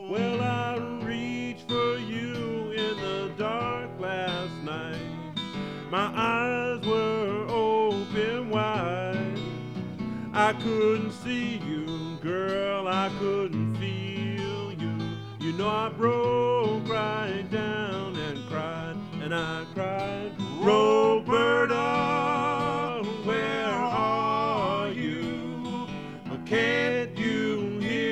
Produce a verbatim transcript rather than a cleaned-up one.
Well, I reached for you in the dark last night. My eyes were open wide. I couldn't see you, girl, I couldn't feel you. You know I broke right down and cried, and I cried.